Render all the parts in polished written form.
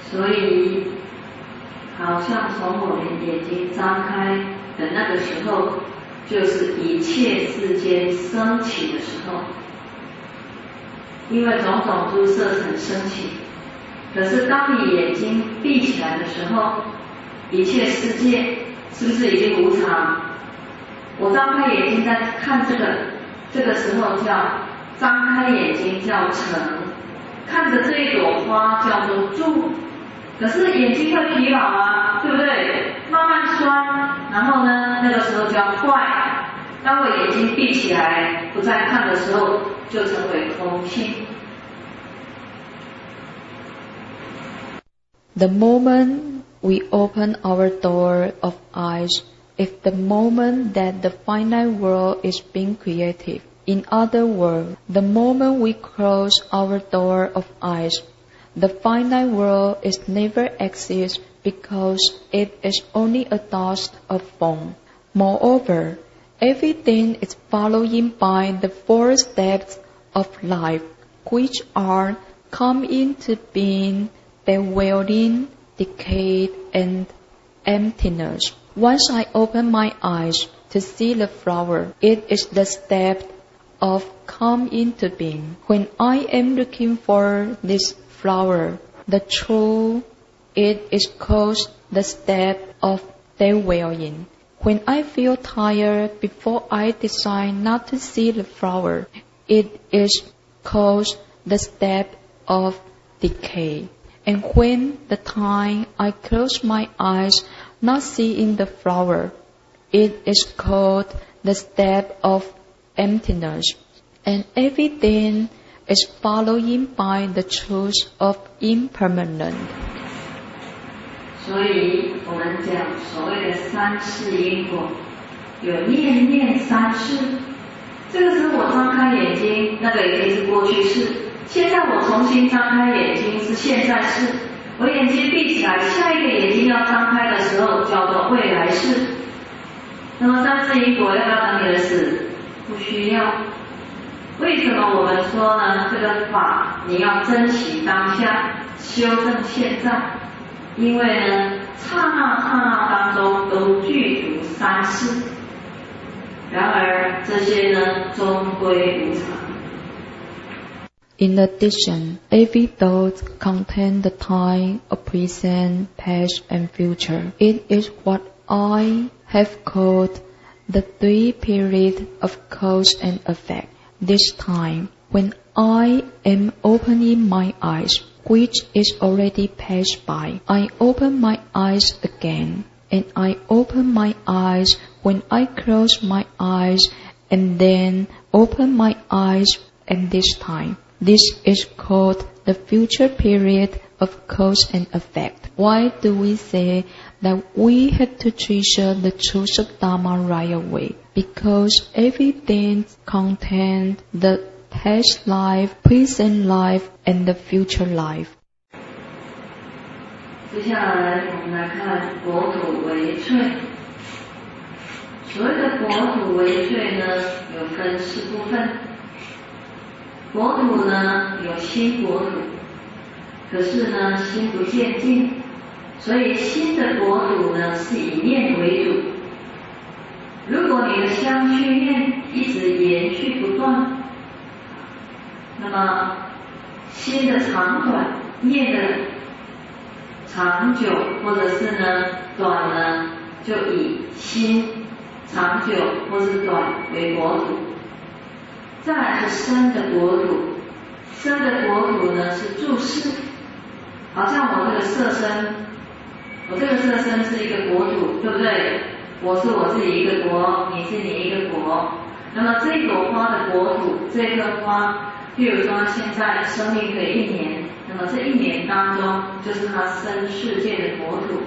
所以好像从我们眼睛张开的那个时候，就是一切世间升起的时候，因为种种诸色尘升起。可是当你眼睛闭起来的时候，一切世界是不是已经无常？我张开眼睛在看这个时候叫张开眼睛叫成，看着这一朵花叫做住。可是眼睛会疲劳啊，对不对？慢慢酸，然后呢，那个时候叫坏。当我眼睛闭起来不再看的时候，就成为空性。 The moment we open our door of eyes is the moment that the finite world is being created. In other words, the moment we close our door of eyes, the finite world is never exists because it is only a dust of form. Moreover, everything is following by the four steps of life, which are come into being, bewildering, decay, and emptiness. Once I open my eyes to see the flower, it is the step of come into being. When I am looking for this flower, the truth, it is called the step of bewildering. When I feel tired before I decide not to see the flower, it is called the step of decay. And when the time I close my eyes not seeing the flower, it is called the step of emptiness. And everything is following by the truth of impermanent. 所以我们讲所谓的三世因果，有念念三世。这个时候我张开眼睛，那个已经是过去式。现在我重新张开眼睛是现在式。我眼睛闭起来，下一个眼睛要张开的时候叫做未来式。那么三世因果要不要等你的死？不需要。为什么我们说呢？这个法你要珍惜当下，修正现在。因为呢，刹那刹那当中都具足三世，然而这些呢，终归无常。 In addition, every thought contains the time of present, past, and future. It is what I have called the three periods of cause and effect. This time, when I am opening my eyes, which is already passed by, I open my eyes again, and I open my eyes when I close my eyes, and then open my eyes at this time. This is called the future period of cause and effect. Why do we say that we have to treasure the truth of Dharma right away? Because everything contains the past life, present life, and the future life. 接下来我们来看国土为萃。所谓的国土为萃呢，有分四部分。国土呢有新国土，可是呢心不见尽，所以新的国土呢是以念为主。如果你的相续念一直延续不断，那么心的长短、念的长久或者是呢短呢，就以心长久或是短为国土。再来是生的国土，生的国土呢是住世，好像我这个色身，我这个色身是一个国土，对不对？我是我自己一个国，你是你一个国。那么这朵花的国土，这棵花，譬如说现在生命可以1年，那么这1年当中就是它生世界的国土。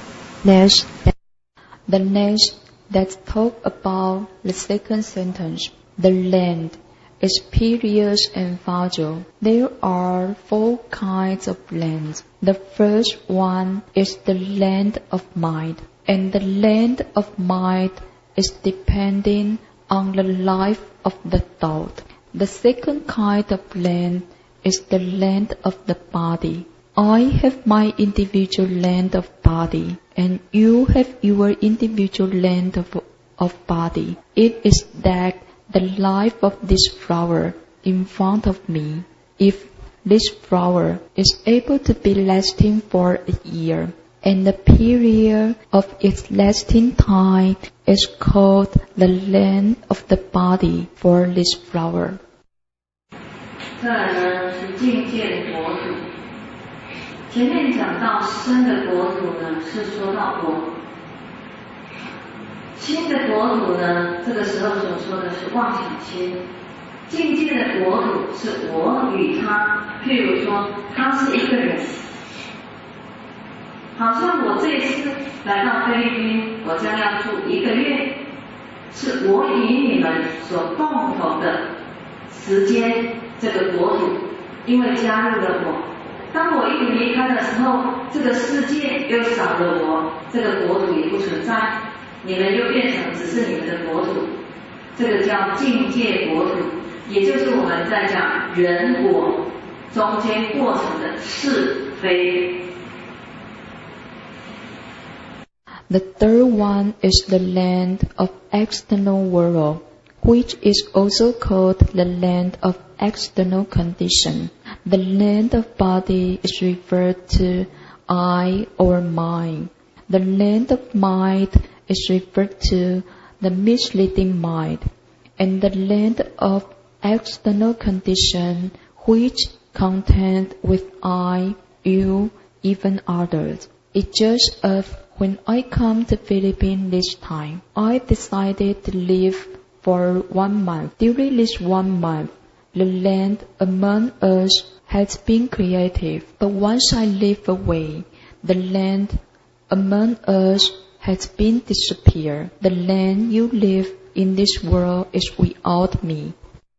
The next let's talk about the second sentence. The land is periods and fragile. There are 4 kinds of lands. The first one is the land of mind, and the land of mind is depending on the life of the thought. The second kind of land is the land of the body, I have my individual land of body, and you have your individual land of body. It is that the life of this flower in front of me, if this flower is able to be lasting for a year, and the period of its lasting time is called the land of the body for this flower. 再来呢是境界的国土。前面讲到身的国土呢，是说到我；心的国土呢，这个时候所说的是妄想心。境界的国土是我与他，譬如说他是一个人，好像我这一次来到菲律宾，我将要住1个月，是我与你们所共同的时间，这个国土，因为加入了我。当我一离开的时候，这个世界又少了我，这个国土也不存在，你们又变成只是你们的国土，这个叫境界国土，也就是我们在讲人我中间过程的是非。 The third one is the land of external world, which is also called the land of external condition. The land of body is referred to I or mind. The land of mind is referred to the misleading mind. And the land of external condition, which contained with I, you, even others. It's just as when I come to Philippines this time, I decided to live for 1 month. During this 1 month, the land among us has been creative, but once I live away, the land among us has been disappeared. The land you live in this world is without me.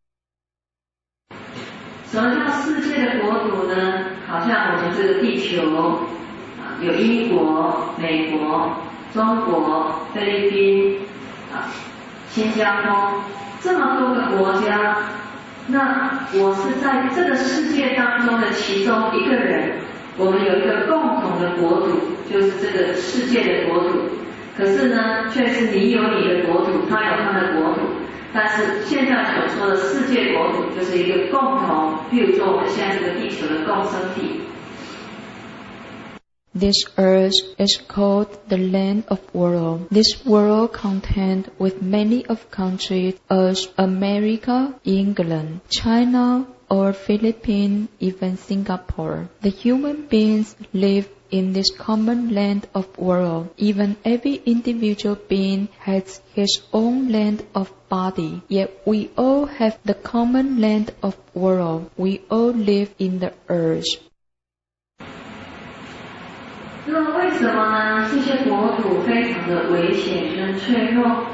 什么叫世界的国土呢？好像我们这个地球有英国、美国、中国、菲律宾、新加坡这么多个国家，那我是在这个世界当中的其中一个人，我们有一个共同的国土，就是这个世界的国土。可是呢，却是你有你的国土，他有他的国土。但是现在所说的世界国土，就是一个共同，譬如说我们现在这个地球的共生体。 This earth is called the land of world. This world contained with many of countries as America, England, China, or Philippines, even Singapore. The human beings live in this common land of world. Even every individual being has his own land of body. Yet we all have the common land of world. We all live in the earth. 那么为什么呢？这些国土非常的危险跟脆弱。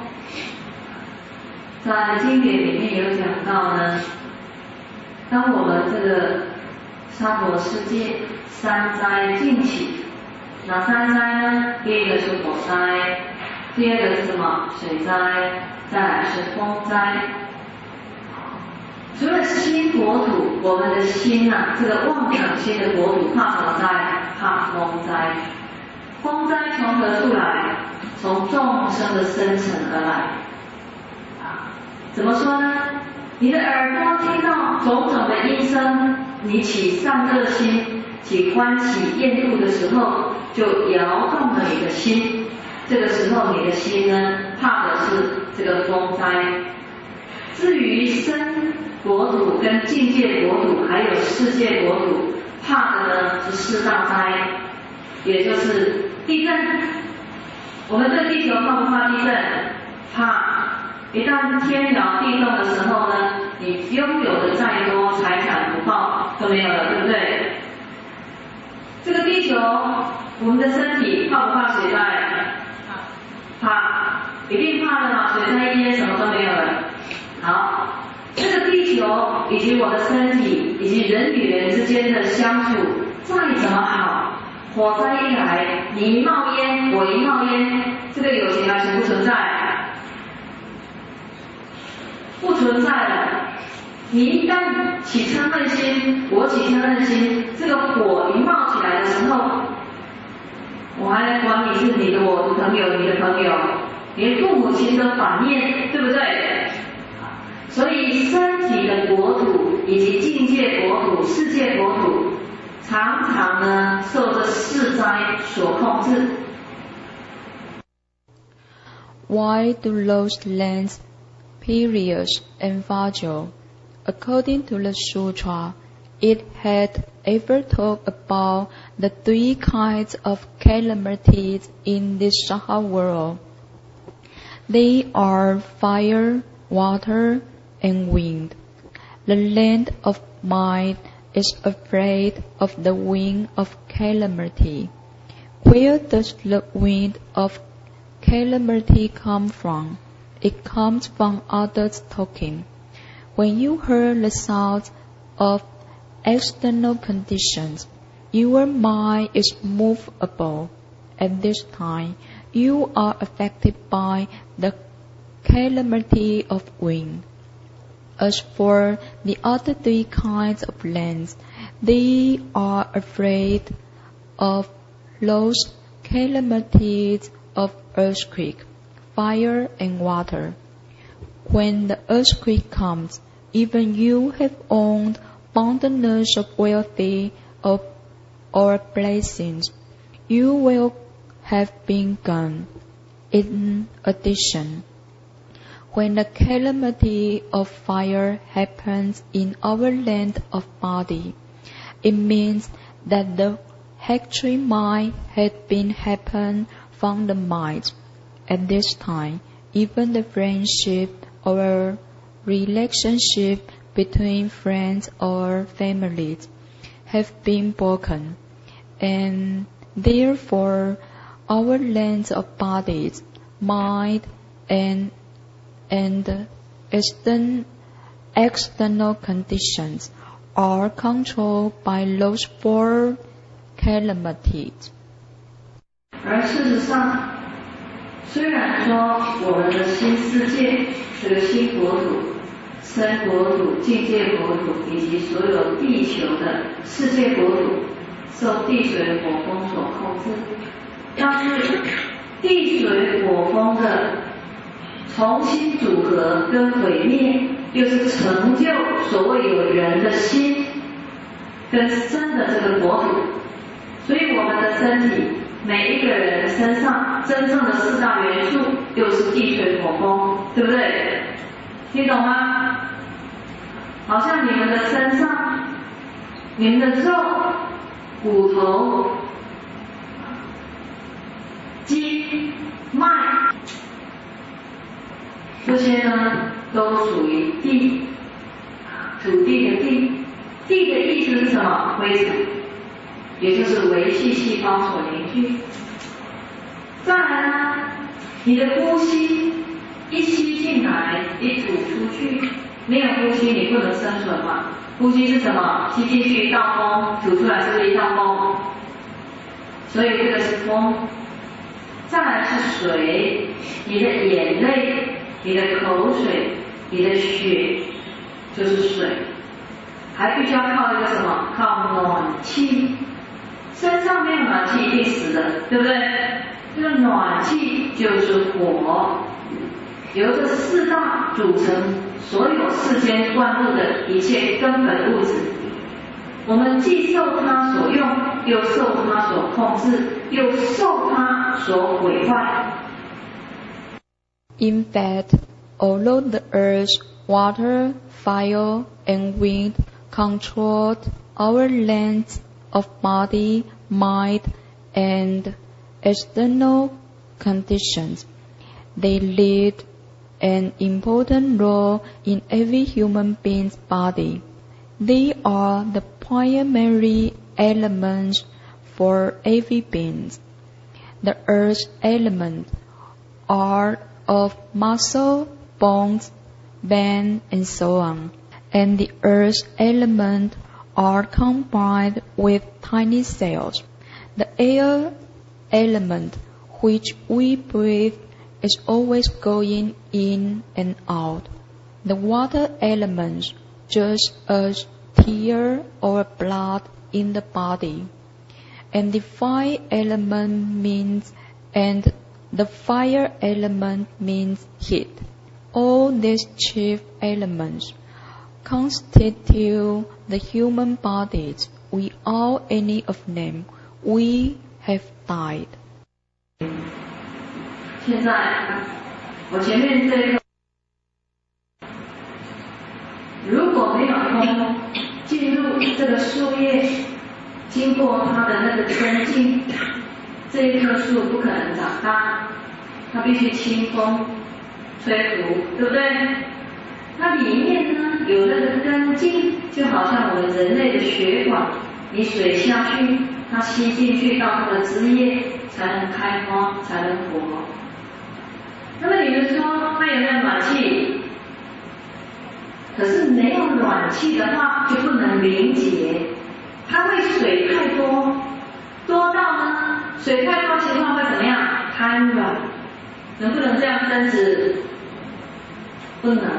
在经典里面有讲到呢，当我们这个娑婆世界三灾尽起，哪三灾呢？第一个是火灾，第二个是什么？水灾，再来是风灾。除了心国土，我们的心这个妄想心的国土怕什么灾？怕风灾。风灾从何处来？从众生的生成而来。怎么说呢？你的耳朵听到种种的音声，你起善恶心，起欢喜厌恶的时候，就摇动了你的心。这个时候你的心呢，怕的是这个风灾。至于身国土跟境界国土还有世界国土，怕的呢是四大灾，也就是地震。我们这地球怕不怕地震？怕。一旦天摇地动的时候呢，你拥有的再多财产福报都没有了，对不对？这个地球，我们的身体怕不怕水灾？怕，一定怕的嘛，水灾淹什么都没有了。好，这个地球以及我的身体以及人与人之间的相处再怎么好，火灾一来，你一冒烟，我一冒烟，这个友情还存不存在？不存在了。你一旦起嗔恨心，我起嗔恨心，这个火一冒起还来管你是你的我的朋友，你的朋友，连父母亲都反面，对不对？所以身体的国土以及境界国土、世界国土，常常呢受着世灾所控制。 Why do those lands, periods, and fragile? According to the Sutra, it had ever talked about the three kinds of calamities in this Saha world. They are fire, water, and wind. The land of mind is afraid of the wind of calamity. Where does the wind of calamity come from? It comes from others talking. When you hear the sounds of external conditions, your mind is movable. At this time, you are affected by the calamity of wind. As for the other three kinds of lands, they are afraid of those calamities of earthquake, fire, and water. When the earthquake comes, even you have owned abundance of wealthy or blessings, you will have been gone. In addition, when the calamity of fire happens in our land of body, it means that the hatred might have been happened from the mind. At this time, even the friendship or relationship between friends or families have been broken, and therefore our lands of bodies, mind, and external conditions are controlled by those four calamities. 而事实上，虽然说我们的新世界这个新国土、生国土、境界国土以及所有地球的世界国土受地水火风所控制，但是地水火风的重新组合跟毁灭，又是成就所谓有人的心跟身的这个国土。所以我们的身体，每一个人身上真正的四大元素又是地水火风，对不对？听懂吗？好像你们的身上，你们的肉、骨头、筋、脉，这些呢都属于地，土地的地。地的意思是什么？灰尘，也就是维系细胞所凝聚。再来呢，你的呼吸一吸进来，一吐出去，没有呼吸你不能生存嘛。呼吸是什么？吸进去一道风，吐出来是不是一道风？所以这个是风。再来是水，你的眼泪、你的口水、你的血就是水，还必须要靠一个什么？靠暖气。身上没有暖气一定死的，对不对？这个暖气就是火，由这四大组成所有世间万物的一切根本物质。我们既受它所用，又受它所控制，又受它所毁坏。 In fact, although the earth, water, fire, and wind controlled our lands of body, mind, and external conditions, they lead an important role in every human being's body. They are the primary elements for every being. The earth element are of muscle, bones, bone, and so on, and the earth element are combined with tiny cells. The air element which we breathe is always going in and out. The water element just as tear or blood in the body. and the fire element means heat. All these chief elements constitute the human bodies. Without any of them, we have died. 现在我前面这个，如果没有风进入这个树叶，经过它的那个根茎，这一棵树不可能长大，它必须清风吹拂，对不对？它里面呢有那个根茎，就好像我们人类的血管，你水下去，它吸进去到它的枝叶，才能开花，才能活。那么你们说它有没有暖气？可是没有暖气的话就不能凝结，它会水太多，多到呢水太多情况会怎么样？瘫软，能不能这样伸直？不能。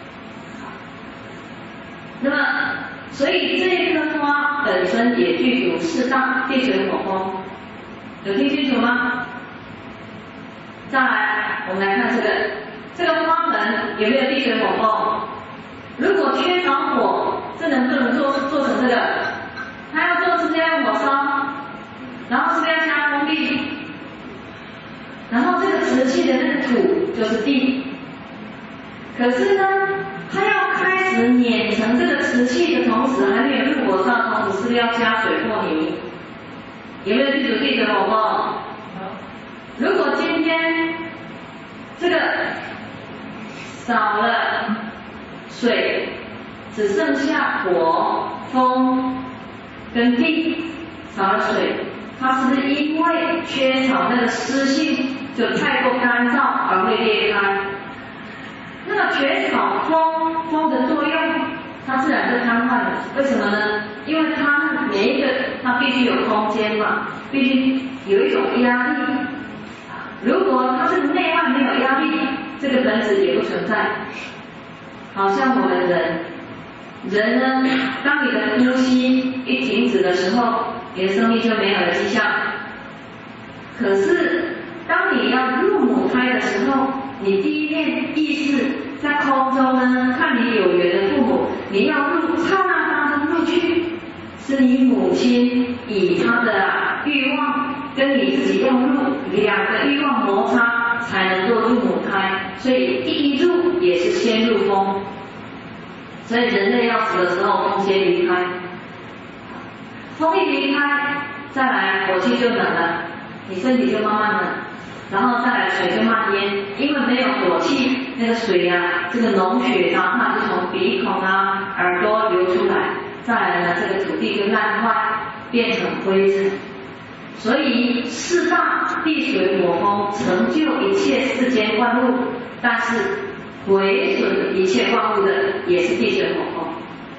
那么所以这一棵花本身也具有四大地水火风，有听清楚吗？再来我们来看这个花盆有没有地水火风？如果缺少火，这能不能做成这个？它要做是不是要用火烧？然后是不是要加封闭？然后这个瓷器的那个土就是地。可是呢，它要开始碾成这个瓷器的同时，还没有入火烧的同时，是不是要加水或泥？有没有记住地水火风？如果今天这个少了水，只剩下火、风跟地，少了水，它是不是因为缺少那个湿性，就太过干燥而会裂开？那么缺少风的作用，它自然是瘫痪的。为什么呢？因为它每一个它必须有空间嘛，必须有一种压力。如果它是内外没有压力，这个本质也不存在。好像我们人呢，当你的呼吸一停止的时候，你的生命就没有了迹象。可是当你要入母胎的时候，你第一念意识在空中呢，看你有缘的父母，你要入刹那当中入去，是你母亲以她的欲望跟你自己要入，两个欲望摩擦才能够入母胎，所以第一入也是先入风。所以人类要死的时候，风先离开，风一离开，再来火气就冷了，你身体就慢慢冷，然后再来水就慢淹，因为没有火气，那个水啊，这个脓血啊，它就从鼻孔啊、耳朵流出来，再来呢，这个土地就烂坏，变成灰尘。所以四大地水火风成就一切世间万物，但是毁损一切万物的也是地水火风。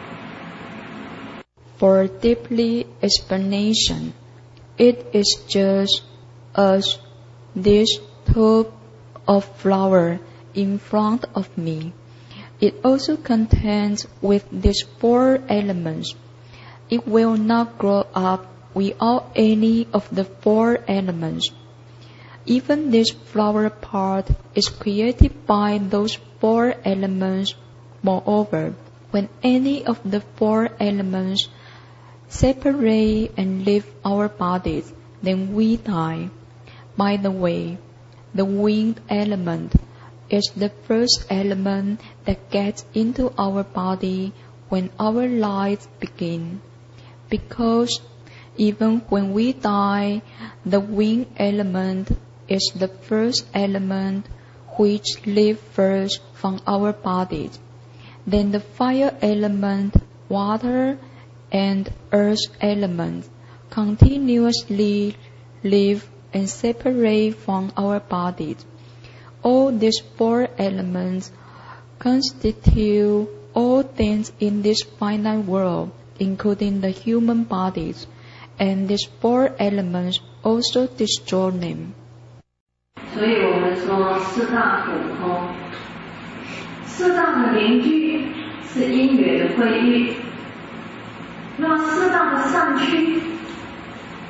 For deeply explanation, it is just as this tube of flower in front of me. It also contains with these four elements. It will not grow up without any of the four elements. Even this flower part is created by those four elements. Moreover, when any of the four elements separate and leave our bodies, then we die. By the way, the wind element is the first element that gets into our body when our lives begin. Because even when we die, the wind element is the first element which leaves first from our bodies. Then the fire element, water, and earth elements continuously leave and separate from our bodies. All these four elements constitute all things in this finite world, including the human bodies, and these four elements also destroy them. 所以我们说四大土空，四大的凝聚是因缘的汇聚，那么四大的上去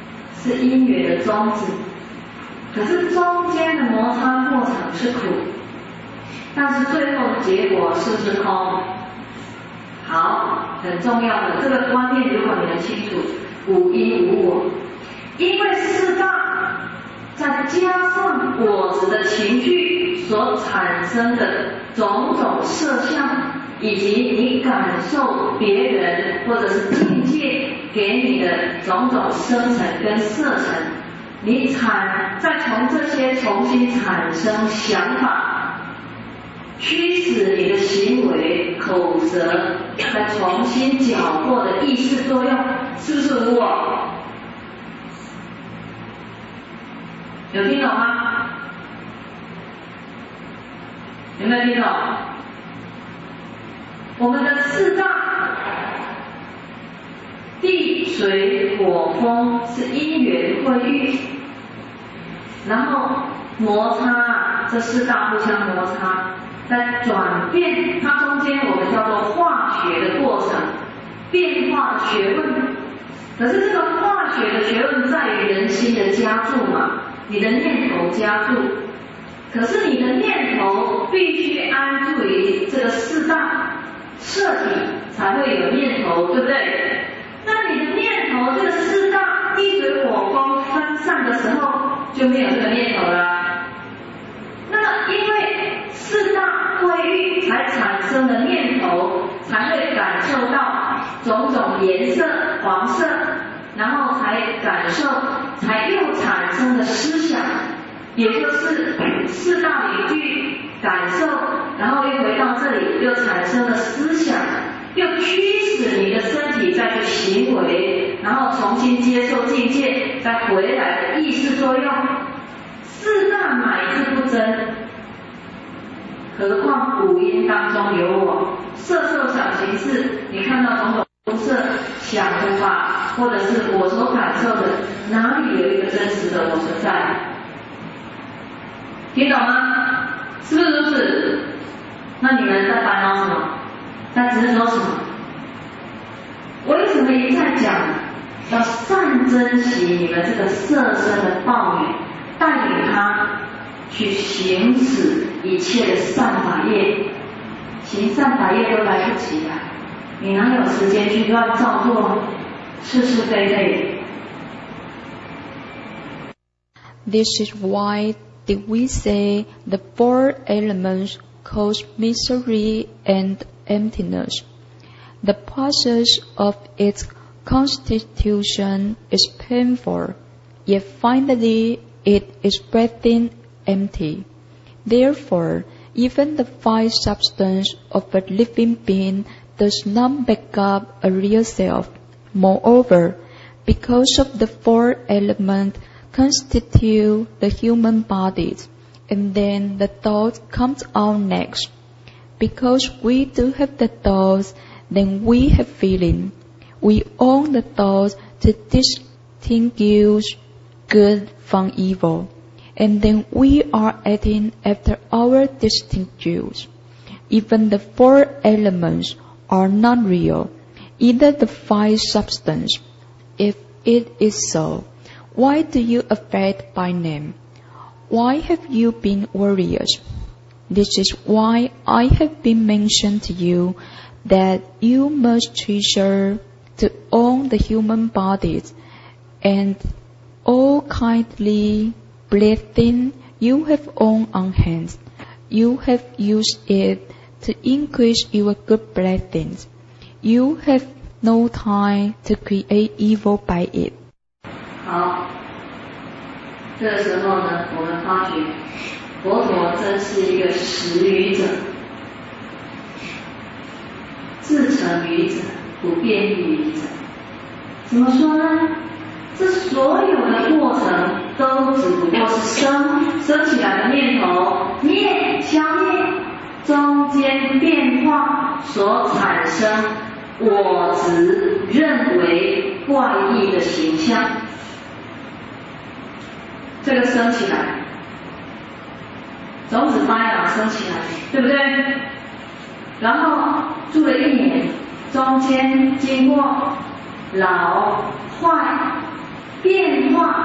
是因缘的种子，可是中间的摩擦过程是苦，但是最后的结果是不是空？好，很重要的这个观念，如果你能清楚，无因无我，因为四大再加上果子的情绪所产生的种种色相，以及你感受别人或者是境界给你的种种声尘跟色尘，你再从这些重新产生想法，驱使你的行为口舌再重新搅和的意识作用，是不是无我？有听懂吗？有没有听懂？我们的四大地水火风是因缘会遇，然后摩擦，这四大互相摩擦，在转变，它中间我们叫做化学的过程，变化的学问。可是这个化学的学问在于人心的加注嘛，你的念头加注，可是你的念头必须安住于这个四大摄体，才会有念头，对不对？那你的念头这个四大地水火风分散的时候，就没有这个念头了。那么因为四大会遇才产生的念头，才会感受到种种颜色，黄色，然后才感受，才又产生的思想，也就是四大领域感受，然后又回到这里，又产生了思想，又驱使你的身体再去行为，然后重新接受境界，再回来的意识作用，四大乃至不真，何况五阴当中有我，色受想行识，你看到种种色想的法，或者是我所感受的，哪里有一个真实的我存在？听懂吗？是不是如此？那你们在烦恼什么？在执着什么？为什么一再讲要善珍惜你们这个色身的报缘，带领他去行使一切的善法业，行善法业都来不及了，你哪有时间去乱造作是是非非？ This is why did we say the four elements cause misery and emptiness. The process of its constitution is painful, yet finally it is breathing empty. Therefore, even the five substance of a living being does not make up a real self. Moreover, because of the four elements constitute the human bodies, and then the thought comes out next. Because we do have the thoughts, then we have feeling. We own the thoughts to distinguish good from evil, and then we are acting after our distinctions. Even the four elements are not real, either the five substance. If it is so, why do you affect by name? Why have you been worried? This is why I have been mentioned to you that you must treasure to own the human bodies, and all kindly blessing you have owned on hand. You have used it to increase your good blessings. You have no time to create evil by it. 好，这个时候呢，我们发觉佛陀真是一个实语者，自成语者，不变语者。怎么说呢？这所有的过程都只不过是生起来的念头，灭消灭，中间变化所产生我执认为怪异的形象。这个升起来，种子发芽升起来，对不对？然后住了1年，中间经过老坏变化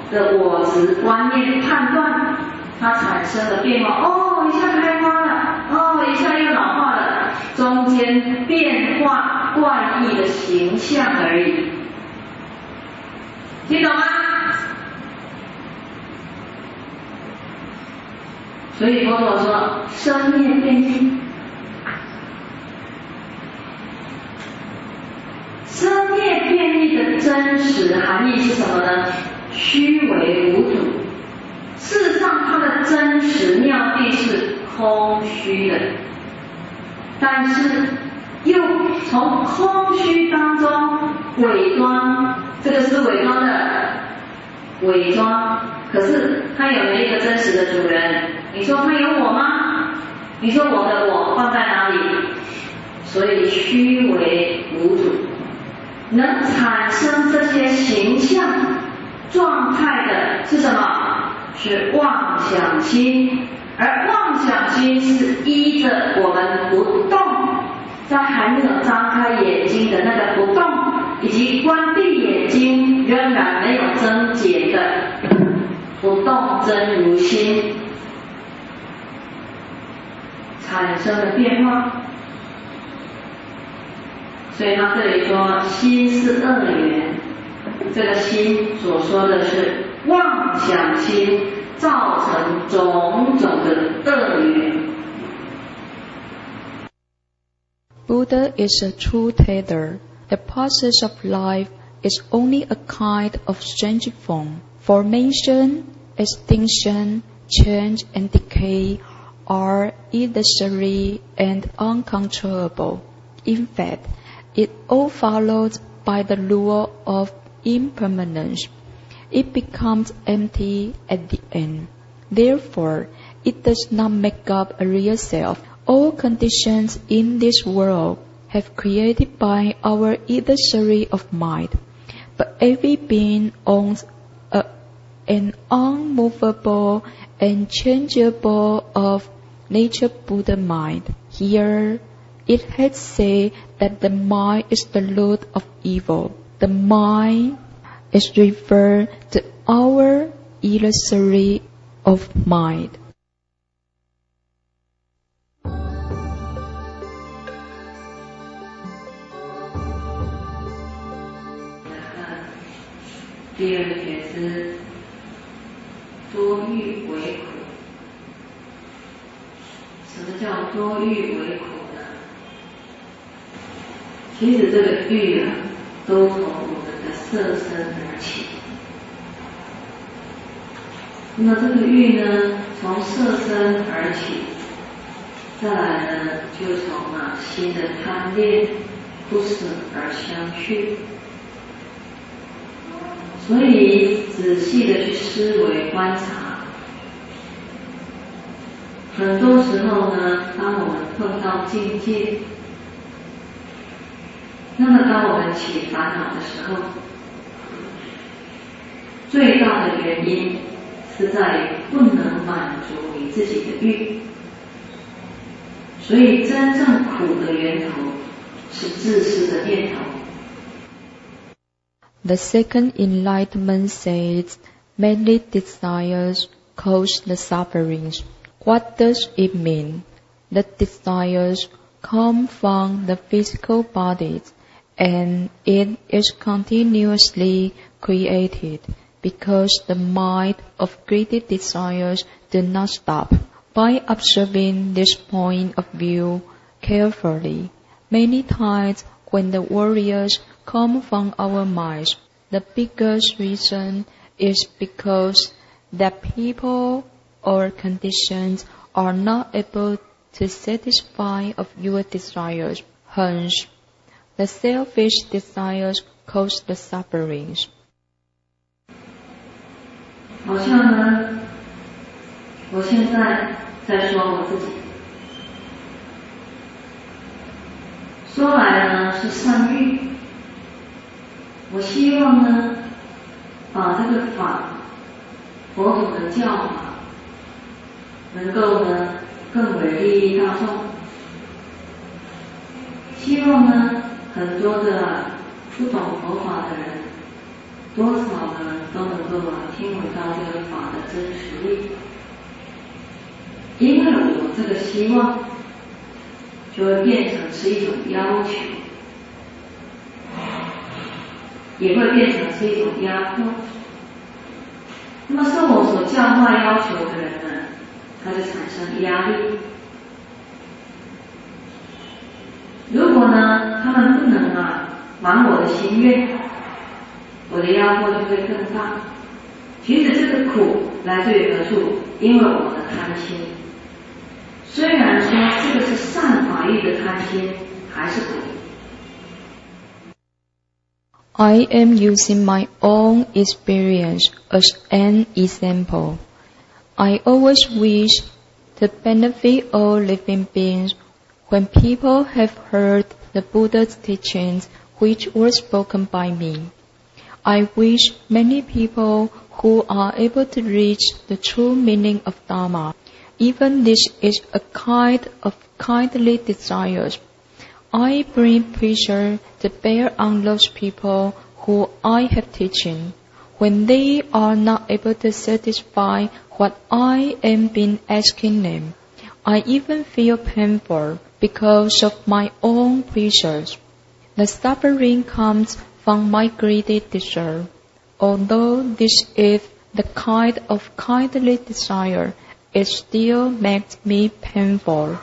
的我执观念判断，它产生的变化，哦，一下开花了，哦，一下又老化了，中间变化怪异的形象而已，听懂吗？所以佛陀说生灭变异，生灭变异的真实含义是什么呢？虚为无主，事实上它的真实妙谛是空虚的，但是又从空虚当中伪装，这个是伪装的伪装，可是它有了一个真实的主人，你说它有我吗？你说我的我放在哪里？所以虚为无主，能产生这些形象状态的是什么？是妄想心，而妄想心是依着我们不动，在还没有张开眼睛的那个不动，以及关闭眼睛仍然没有增减的不动真如心产生的变化。所以他这里说心是恶缘，这个心所说的是妄想心造成种种的恶缘。 Buddha is a true teacher. The process of life is only a kind of strange form. Formation, extinction, change and decay are illusory and uncontrollable. In fact, it all follows by the law of impermanence. It becomes empty at the end. Therefore, it does not make up a real self. All conditions in this world have created by our illusory of mind. But every being owns an unmovable and changeable of nature Buddha mind. Here, it has said that the mind is the root of evil. The mind is referred to our illusory of mind. 第二个觉知，多欲为苦。什么叫多欲为苦呢？其实这个欲啊，都从我们的色身而起。那么这个欲呢，从色身而起，再来呢，就从心的贪恋、不舍而相续。所以仔细的去思维观察，很多时候呢，当我们碰到境界，那么当我们起烦恼的时候，最大的原因是在于不能满足你自己的欲，所以真正苦的源头是自私的念头。 The second enlightenment says, many desires cause the sufferings. What does it mean? The desires come from the physical bodies, and it is continuously created because the mind of greedy desires do not stop. By observing this point of view carefully, many times when the warriors come from our minds, the biggest reason is because that people or conditions are not able to satisfy of your desires. Hence, the selfish desires cause the sufferings. 好像呢，我现在在说我自己，说来呢是善欲，我希望呢把这个法，佛陀的教法，能够呢更为利益大众，希望呢很多的不懂佛法的人多少呢都能够听闻到这个法的真实力。因为我这个希望，就会变成是一种要求，也会变成是一种压迫。那么受我所教化要求的人呢，他就产生压力。如果呢他们不能满我的心愿，我的压迫就会更大。其实这个苦来自于何处？因为我的贪心。虽然说这个是善法欲的贪心，还是苦。 I am using my own experience as an example. I always wish to benefit all living beings. When people have heard the Buddha's teachings which were spoken by me, I wish many people who are able to reach the true meaning of Dharma. Even this is a kind of kindly desire. I bring pleasure to bear on those people who I have teaching, when they are not able to satisfy what I am been asking them. I even feel painful because of my own pleasures. The suffering comes from my greedy desire. Although this is the kind of kindly desire, it still makes me painful.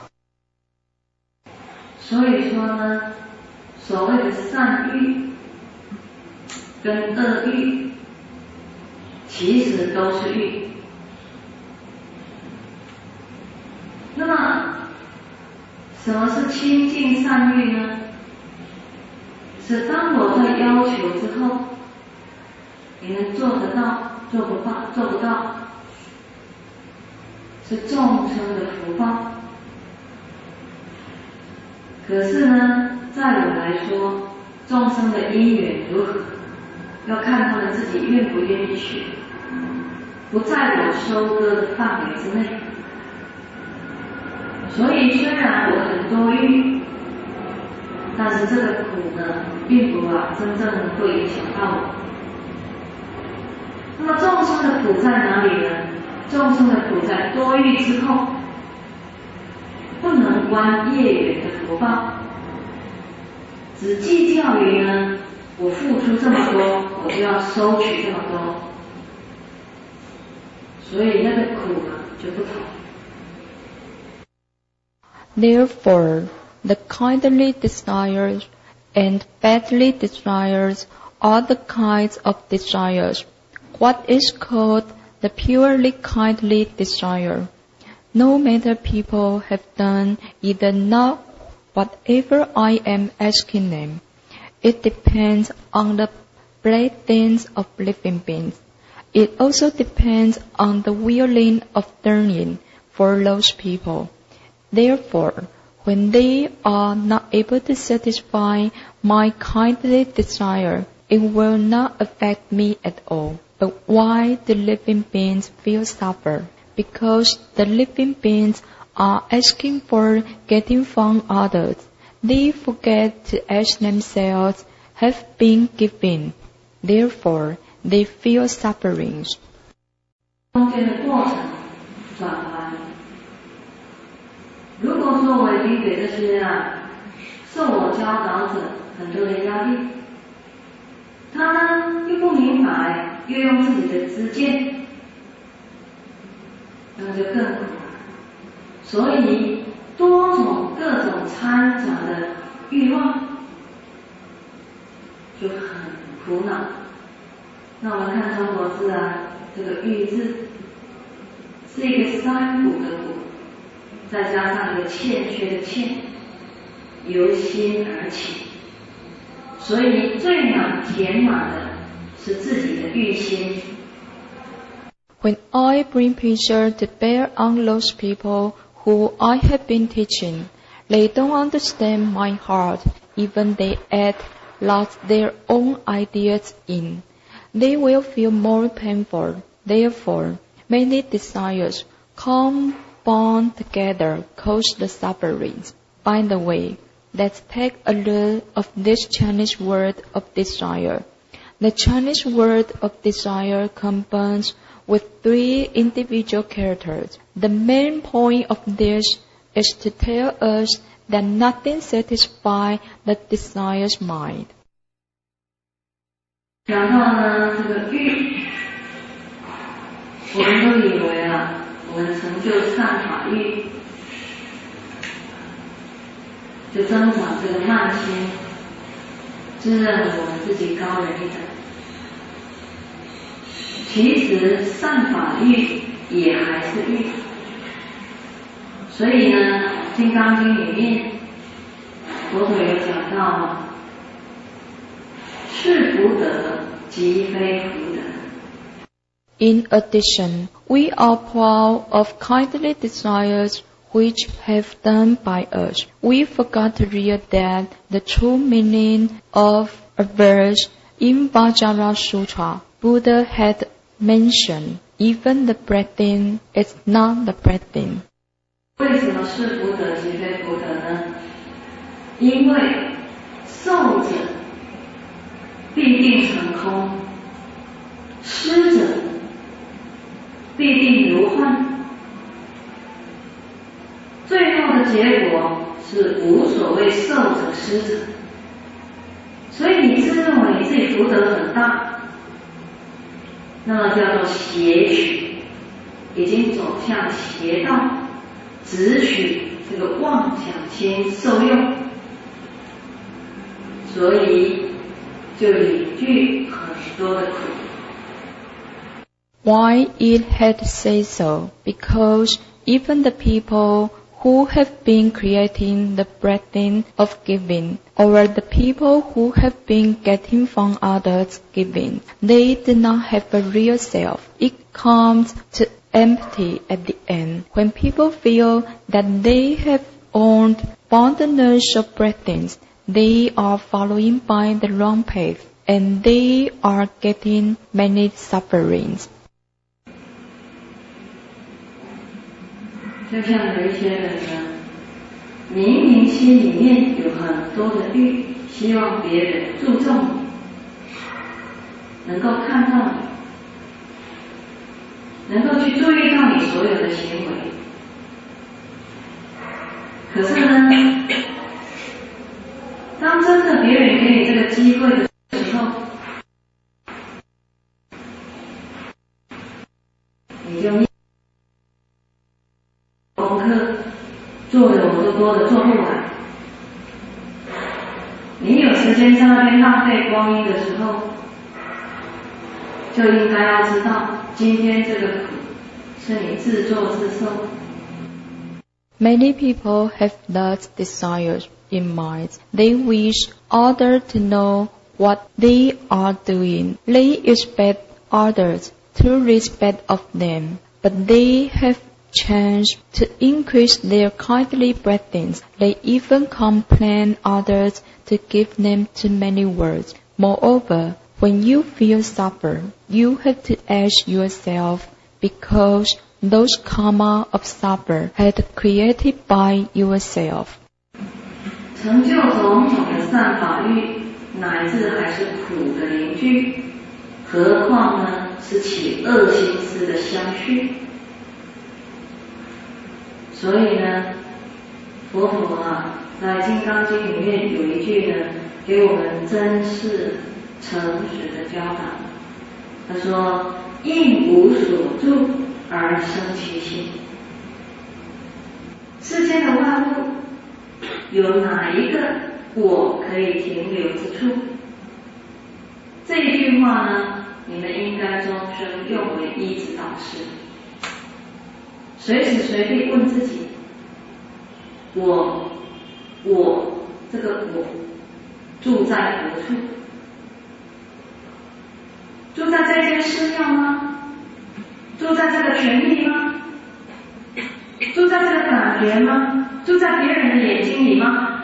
所以说呢，所谓的善欲跟恶欲，其实都是欲。那么，什么是清净善欲呢？是当我在要求之后，你能做得到，做不到，是众生的福报。可是呢，在我来说，众生的因缘如何，要看他们自己愿不愿意学，不在我收割的范围之内。所以虽然我很多欲，但是这个苦呢，并不真正会影响到我。那么众生的苦在哪里呢？众生的苦在多欲之后，不能观业缘的福报，只计较于呢，我付出这么多，我就要收取这么多，所以那个苦就不同。 Therefore, the kindly desires and badly desires are the kinds of desires. What is called the purely kindly desire? No matter people have done either not whatever I am asking them, it depends on the blessings of living beings. It also depends on the willing of learning for those people. Therefore, when they are not able to satisfy my kindly desire, it will not affect me at all. But why the living beings feel suffer? Because the living beings are asking for getting from others. They forget to ask themselves, have been given. Therefore, they feel sufferings. 中间的过程转弯。如果说我已经给这些受我教导者很多的压力，他呢又不明白，又用自己的知见，那么就更苦了。所以各种掺杂的欲望就很苦恼。那我们看中国字这个欲字是一个三苦的苦，再加上一个欠缺的欠，由心而起，所以最难填满的是自己的欲心。 When I bring pleasure to bear on those people who I have been teaching, they don't understand my heart, even they add their own ideas in. They will feel more painful. Therefore, many desires bound together cause the sufferings. By the way, let's take a look of this Chinese word of desire. The Chinese word of desire combines with 3 individual characters. The main point of this is to tell us that nothing satisfies the desire's mind. 然后呢，这个欲，我们都以为我们成就善法欲，就增长这个慢心，自认我们自己高人一等。其实善法欲也还是欲，所以呢，《金刚经》里面佛陀有讲到，是福德即非福德。 In addition, we are proud of kindly desires which have done by us. We forgot to read that the true meaning of a verse in Vajra Sutra, Buddha had mentioned, even the breathing is not the breathing. 为什么是福德即非福德呢？因为受者必定成空，施者必定如幻，最后的结果是无所谓受者施者。所以你自认为你自己福德很大，那么叫做邪取，已经走向邪道，只取这个妄想心受用，所以就引具很多的苦。 Why it had said so? Because even the people who have been creating the breathing of giving, or the people who have been getting from others giving, they do not have a real self. It comes to empty at the end. When people feel that they have owned abundance of breathings, they are following by the wrong path, and they are getting many sufferings. 就像有一些人呢，明明心里面有很多的欲，希望别人注重你，能够看到你，能够去注意到你所有的行为。可是呢，当真的别人给你这个机会的时候，你就功课做的我都多的做不完，你有时间在那边浪费光阴的时候，就应该要知道今天这个苦是你自作自受。 Many people have thus desires in mind. They wish others to know what they are doing. They expect others to respect of them, but they have chance to increase their kindly breathings. They even complain others to give them too many words. Moreover, when you feel suffer, you have to ask yourself, because those karma of suffer had created by yourself. 成就种种的善法欲，乃至还是苦的邻居，何况呢是起恶心思的相续。所以呢，佛陀在《金刚经》里面有一句呢，给我们真是诚实的教导。他说：“应无所住而生其心。”世间的万物，有哪一个我可以停留之处？这一句话呢，你们应该终生用为依止导师。随时随地问自己，我这个我住在何处？住在这间寺庙吗？住在这个权利吗？住在这个感觉吗？住在别人的眼睛里吗？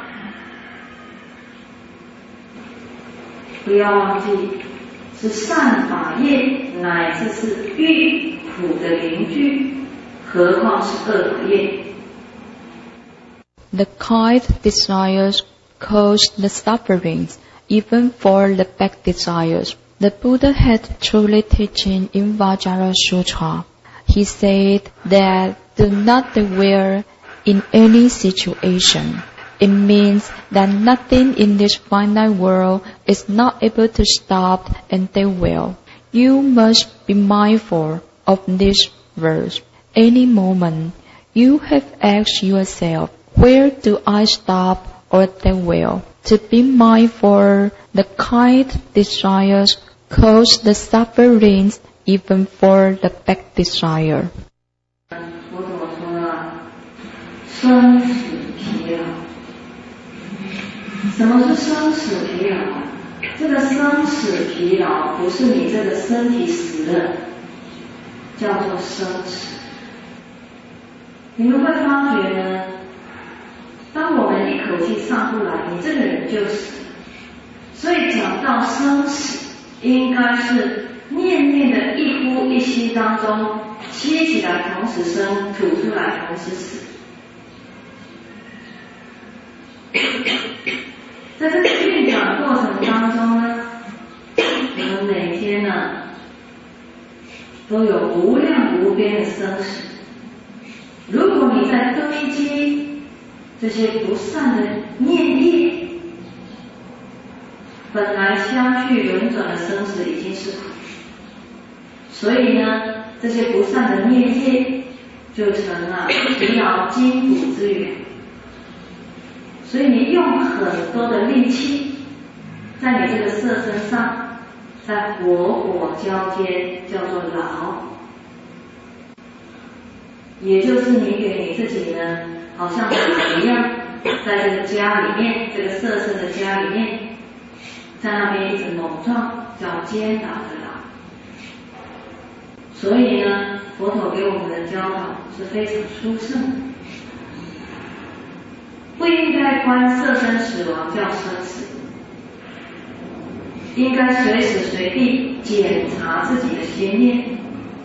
不要忘记，是善法业，乃至是欲苦的邻居，何况是恶法业。 The kind desires cause the sufferings, even for the bad desires. The Buddha had truly teaching in Vajra Sutra. He said that do not dwell in any situation. It means that nothing in this finite world is not able to stop and dwell. You must be mindful of this verse. Any moment, you have asked yourself, where do I stop or dwell? To be mindful, the kind desires cause the sufferings even for the bad desire. 佛陀说啊，生死疲劳。什么是生死疲劳？这个生死疲劳不是你这个身体死了，叫做生死。你们会发觉呢，当我们一口气上不来，你这个人就死了。所以讲到生死，应该是念念的一呼一吸当中，吸起来同时生，吐出来同时死。在这个运转过程当中呢，我们每天呢都有无量无边的生死。如果你在堆积这些不善的念业，本来相续轮转的生死已经是苦，所以呢，这些不善的念业就成了疲劳筋骨之源。所以你用很多的力气在你这个色身上，在火交接，叫做劳。也就是你给你自己呢，好像马一样，在这个家里面，这个色身的家里面，在那边一直猛撞，叫颠倒的劳。所以呢，佛陀给我们的教导是非常殊胜的。不应该观色身死亡叫生死，应该随时随地检查自己的心念。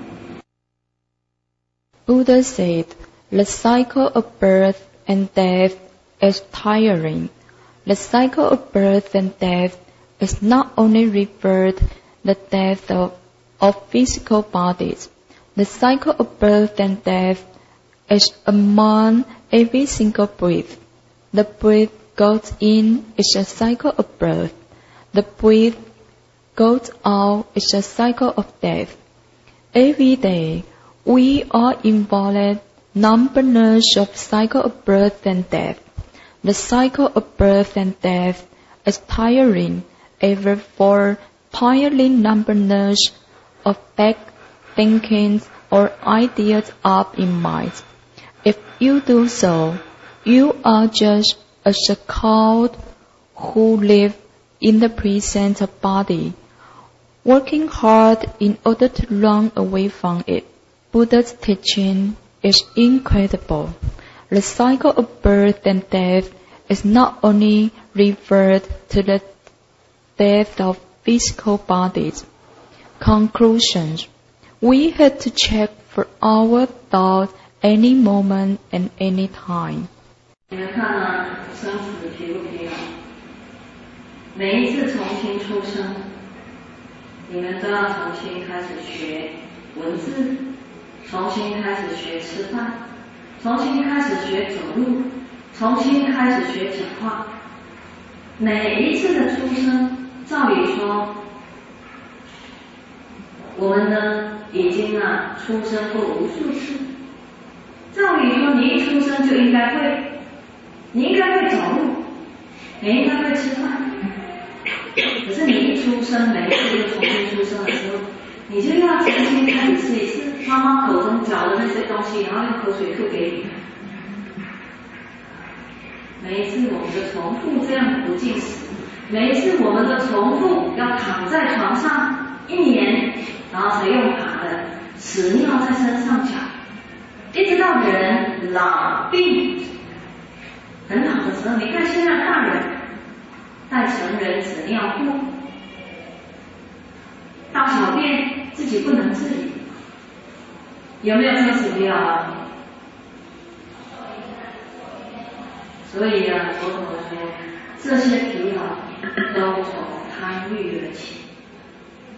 Buddha said, the cycle of birth and death is tiring. The cycle of birth and death is not only referred the death of physical bodies. The cycle of birth and death is among every single breath. The breath goes in is a cycle of birth. The breath goes out is a cycle of death. Every day, we are involved numbers of cycle of birth and death. The cycle of birth and death is tiring ever for piling numbers of bad thinkings or ideas up in mind. If you do so, you are just as a cloud who live in the presence of body, working hard in order to run away from it. Buddha's teaching is incredible. The cycle of birth and death is not only referred to the death of physical bodies. Conclusions. We have to check for our thoughts any moment and any time. 你们看啊，生死疲不疲劳？每一次重新出生，你们都要重新开始学文字，重新开始学吃饭，重新开始学走路，重新开始学讲话。每一次的出生，照理说，我们呢已经出生过无数次。照理说，你一出生就应该会。你应该会走路，你应该会吃饭，可是你一出生，每一次就重新出生的时候，你就要重新开始吃一次妈妈口中嚼的那些东西，然后用口水吐给你。每一次我们就重复这样不进食，每一次我们都重复要躺在床上1年，然后才用爬的，屎尿在身上搅，一直到人老病。很老的时候，你看现在大人带成人纸尿布，大小便自己不能自理，有没有这个指标啊？所以佛陀说，这些疲劳都从贪欲而起。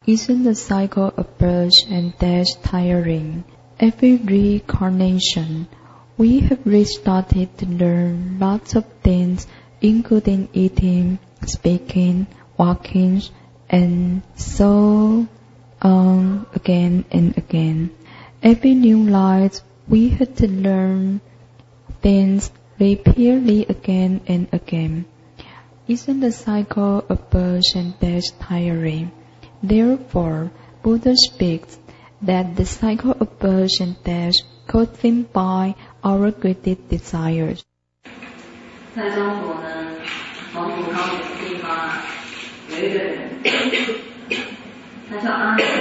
Isn't the cycle of birth and death tiring? Every reincarnation, we have restarted to learn lots of things, including eating, speaking, walking, and so on again and again. Every new life, we had to learn things repeatedly again and again. Isn't the cycle of birth and death tiring? Therefore, Buddha speaks that the cycle of birth and death caused by our greatest desires. 在中国呢，黄浦高原的地方啊，有一个人，他叫阿难。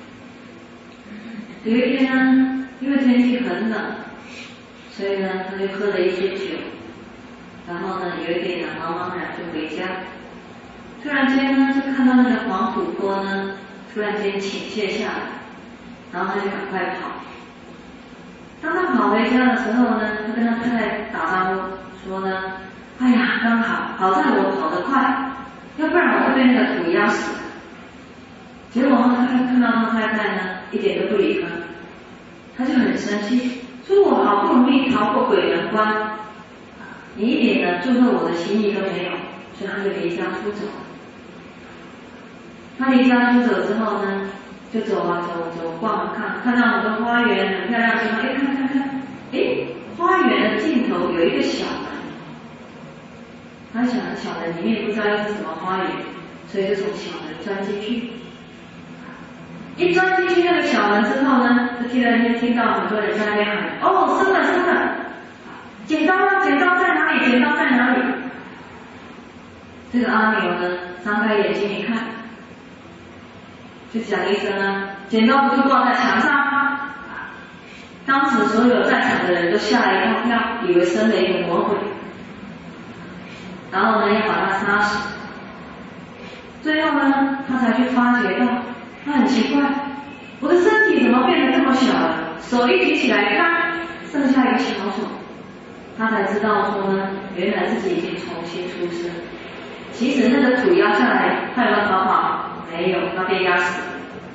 有一天呢，因为天气很冷，所以呢，他就喝了一些酒，然后呢，有一点茫茫然就回家。突然间呢，就看到那个黄土坡呢，突然间倾泻下来，然后他就赶快跑。当他跑回家的时候呢，他跟他太太打招呼说呢：“哎呀，刚好，好在我跑得快，要不然我会被那个土压死。”结果他看到他太太呢，一点都不理他，他就很生气，说：“我好不容易逃过鬼门关，你一点的祝贺我的心意都没有。”所以他就离家出走。他离家出走之后呢，就走啊走逛啊看到很多花园很漂亮的地方，看，花园的尽头有一个小门，他想小门里面不知道是什么花园，所以就从小门钻进去。一钻进去那个小门之后呢，就听到很多人在那边喊：“哦，生了！剪刀在哪里？剪刀在哪里？”这个阿牛呢，张开眼睛一看，就讲一声呢，剪刀不就挂在墙上吗？当时所有在场的人都吓了一大跳，以为生了一个魔鬼，然后呢要把他杀死。最后呢，他才去发觉到，他很奇怪，我的身体怎么变得这么小了？手一举起来看，剩下一个小手，他才知道说呢，原来自己已经重新出生。其实那个土压下来，他有没有逃跑？没有，他被压死。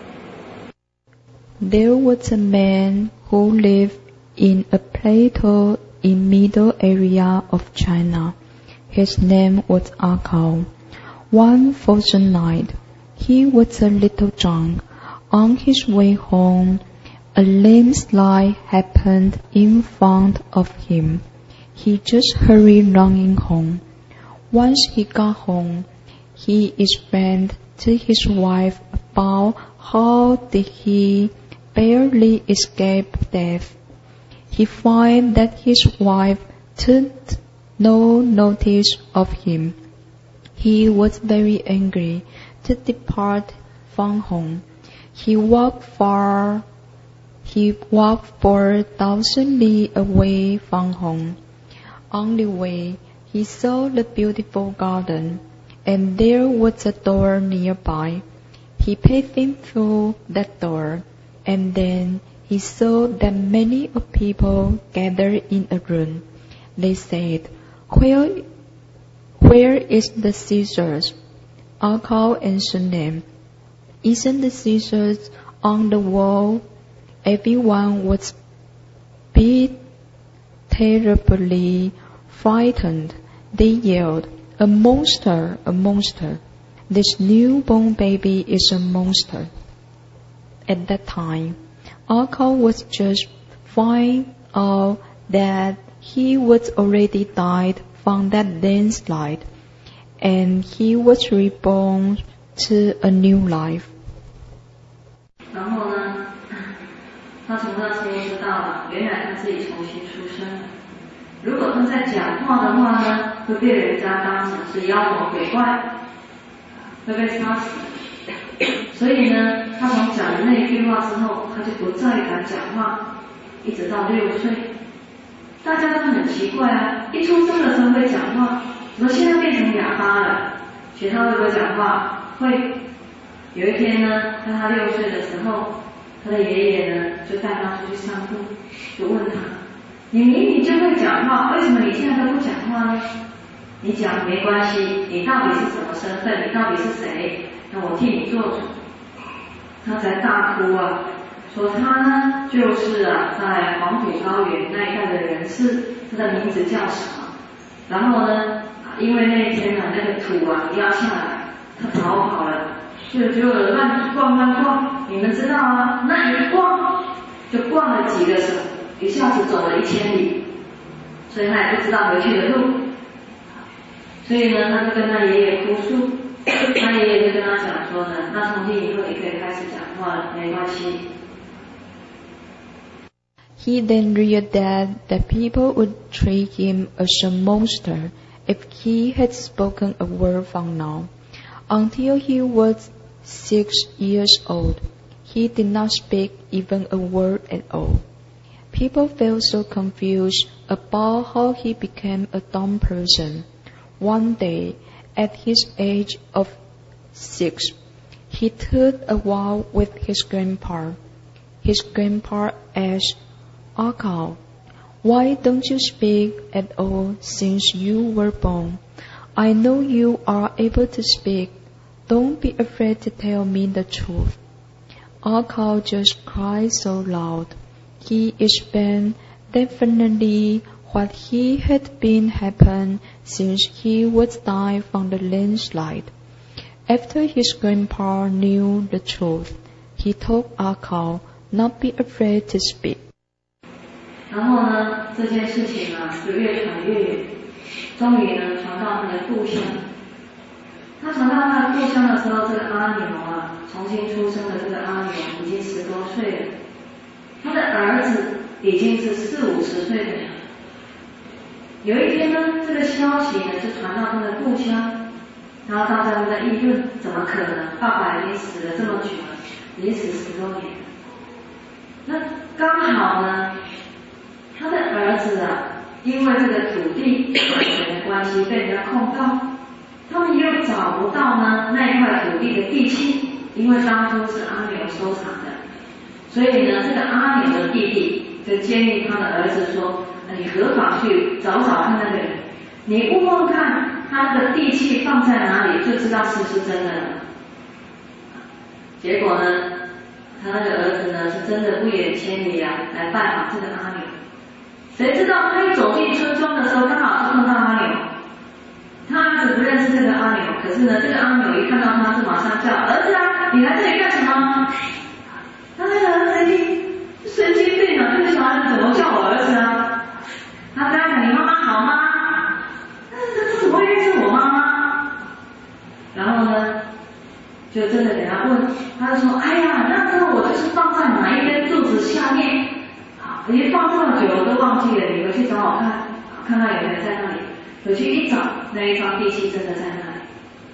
There was a man who lived in a plateau in middle area of China. His name was Akao. One fortunate night, he was a little drunk. On his way home, a landslide happened in front of him. He just hurried running home. Once he got home, he explained to his wife about how did he barely escape death. He found that his wife took no notice of him. He was very angry to depart from home. He walked 4,000 li away from home. On the way, he saw the beautiful garden, and there was a door nearby. He peeped through that door, and then he saw that many people gathered in a room. They said, Where is the scissors? Akao answered them, Isn't the scissors on the wall? Everyone was terribly frightened. They yelled, A monster! A monster! This newborn baby is a monster. At that time, Akao was just finding out that he was already died from that landslide, and he was reborn to a new life. 然后呢，他从那时候知道了，原来他自己重新出生了。如果他在讲话的话呢，会被人家当成是妖魔鬼怪，会被杀死。所以呢，他从讲了那一句话之后，他就不再敢讲话，一直到6岁。大家都很奇怪啊，一出生的时候会讲话，怎么现在变成哑巴了？学他会不会讲话？会。有一天呢，在他6岁的时候，他的爷爷呢就带他出去散步，就问他：“你明明就会讲话，为什么你现在都不讲话呢？你讲没关系，你到底是什么身份？你到底是谁？那我替你做主。” 他才大哭啊，说他呢就是在黄土高原那一带的人士，他的名字叫什么？然后呢，因为那一天那个土压下来，他逃跑了，就乱逛，你们知道啊，那一逛就逛了几个省，一下子走了1000里，所以他也不知道回去的路，所以呢，他就跟他爷爷哭诉，他爷爷就跟他讲说呢，那从今以后你可以开始讲话了，没关系。 He then realized that people would treat him as a monster if he had spoken a word from now. Until he was 6 years old, he did not speak even a word at all. People felt so confused about how he became a dumb person. One day, at his age of 6, he took a walk with his grandpa. His grandpa asked, "Akao, why don't you speak at all since you were born? I know you are able to speak. Don't be afraid to tell me the truth." Akao just cried so loud. He explained definitely what he had been happened since he was died from the landslide. After his grandpa knew the truth, he told Akao not be afraid to speak. 然后呢，这件事情就越传越远，终于呢传到他的故乡。他传到他的故乡的时候，这个阿牛重新出生的这个阿牛已经10多岁了，他的儿子已经是40、50岁的人。有一天呢，这个消息呢就传到他的故乡，然后大家都在议论，怎么可能？爸爸已经死了这么久了，已经死10多年了。那刚好呢，他的儿子因为这个土地产权的关系被人家控告，他们又找不到呢那一块土地的地契，因为当初是阿牛收藏的，所以呢，这个阿牛的弟弟就建议他的儿子说：“你何妨去找看那个人，你问问看他的地契放在哪里，就知道是不是真的了。”结果呢，他那个儿子呢是真的不远千里来拜访这个阿牛。谁知道他一走进村庄的时候，刚好是碰到阿牛。他儿子不认识这个阿牛，可是呢，这个阿牛一看到他，就马上叫：“儿子你来这里干什么？”他那个儿子神经病这个小孩子怎么叫我儿子啊？他跟他讲：“你妈妈好吗？”他怎么会认识我妈妈？然后呢，就真的给他问，他就说：“哎呀，那时候我就是放在哪一根柱子下面。”已经放这么久了都忘记了，你回去找我看，看看有没有在那里。回去一找，那一张地契真的在那里。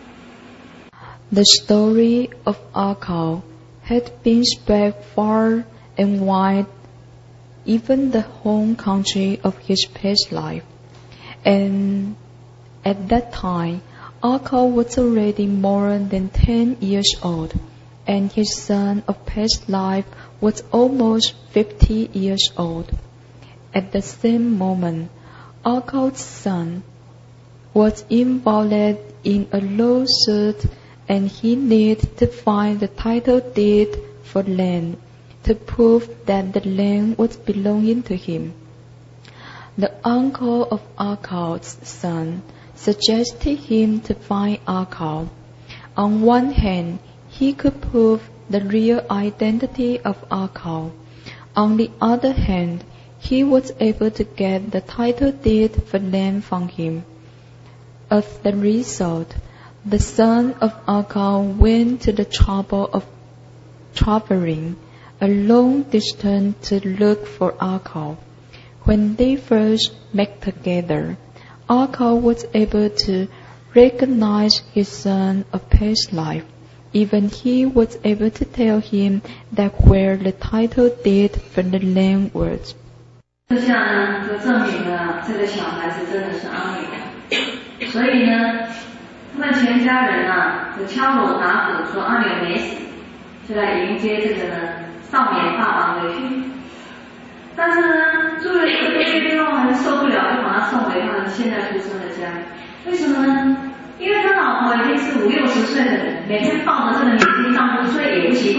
The story of Akao had been spread far and wide, even the home country of his past life. And at that time, Akao was already more than 10 years old, and his son of past life was almost 50 years old. At the same moment, Akao's son was involved in a lawsuit, and he needed to find the title deed for land to prove that the land was belonging to him. The uncle of Akao's son suggested him to find Akao. On one hand, he could prove the real identity of Akao. On the other hand, he was able to get the title deed for land from him. As the result, the son of Akao went to the trouble of traveling a long distance to look for Akao. When they first met together, Akao was able to recognize his son of past life. Even he was able to tell him that where the title deed for the land was. 这下呢，就证明了这个小孩子真的是阿牛。所以呢，他们全家人就敲锣打鼓说阿牛没死，就来迎接这个呢少年爸爸回去。但是呢，住了1个多月之后还是受不了，就把他送回他们现在出生的家。为什么呢？因为他老婆已经是50、60岁的人，每天抱着这个年轻丈夫睡也不习惯。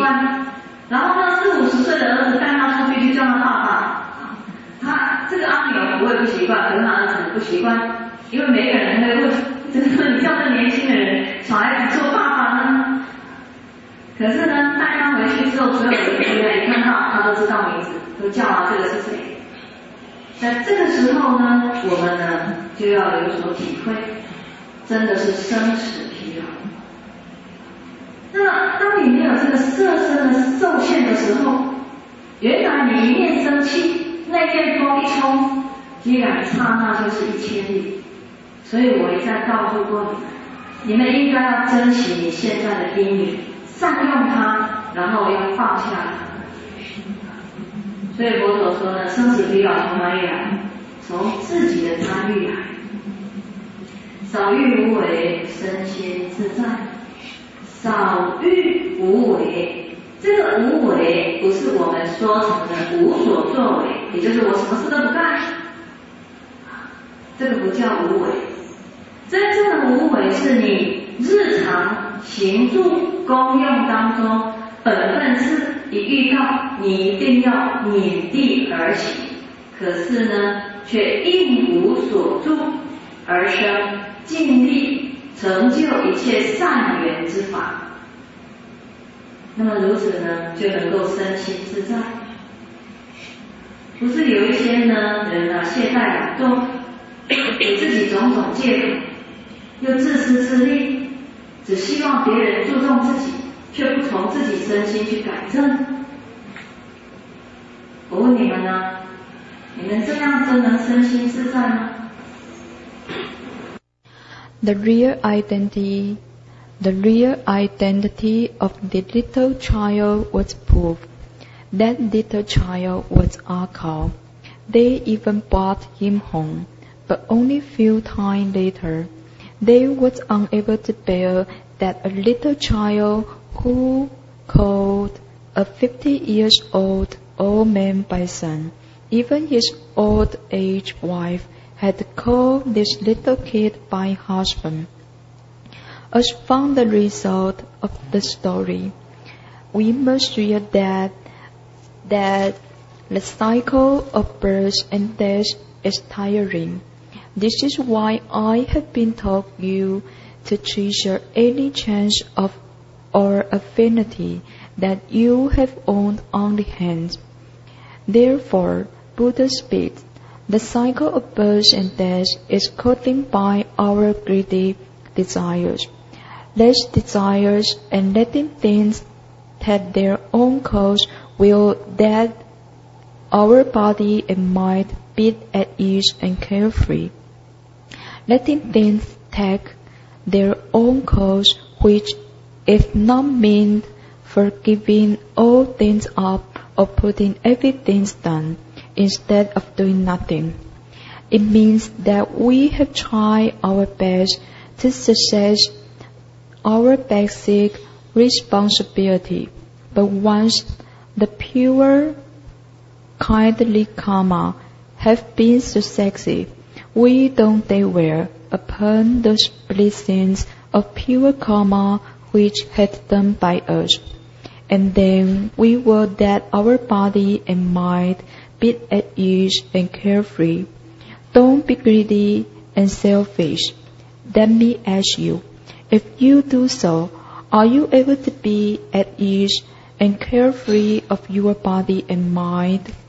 惯。然后呢，40、50岁的儿子带他出去就叫他爸爸，他这个阿牛不会不习惯，可是他儿子很不习惯，因为每个人会问，就是你叫这年轻的人小孩子做爸爸呢？可是呢，带他回去之后，所有的人一看到他都知道名字，都叫啊这个是谁。在这个时候呢，我们呢就要有所体会，真的是生死疲劳。那么当你没有这个色身的受限的时候，原来你一念生气，那片风一冲，居然刹那就是1000里。所以我一再告诉过你们应该要珍惜你现在的因缘，善用它，然后要放下它。所以佛陀说呢，生死疲劳从哪里来？从自己的贪欲来。少欲无为，身心自在。少欲无为，这个无为不是我们说成的无所作为，也就是我什么事都不干，这个不叫无为。真正的无为是你日常行住功用当中本分事一遇到，你一定要勉励而行，可是呢却应无所住而生尽力成就一切善缘之法。那么如此呢，就能够身心自在。不是有一些呢人啊懈怠懒惰，给自己种种借口，又自私自利，只希望别人注重自己，却不从自己身心去改正。我问你们呢，你们这样真能身心自在吗？ The real identity of the little child was proof. That little child was Akal. They even brought him home, but only few time later, they was unable to bear that a little child who called a 50-year-old old man by son, even his old-age wife, had called this little kid by husband. As from the result of the story, we must realize that the cycle of birth and death is tiring. This is why I have been taught you to treasure any chance of or affinity that you have on the hand. Therefore, Buddha speaks, the cycle of birth and death is caused by our greedy desires. Less desires and letting things have their own course will that our body and mind be at ease and carefree. Letting things take their own course, which is not meant for giving all things up or putting everything down instead of doing nothing. It means that we have tried our best to success our basic responsibility, but once the pure kindly karma have been successful, we don't dwell upon those blessings of pure karma which had done by us, and then we will that our body and mind be at ease and carefree. Don't be greedy and selfish. Let me ask you, if you do so, are you able to be at ease and carefree of your body and mind?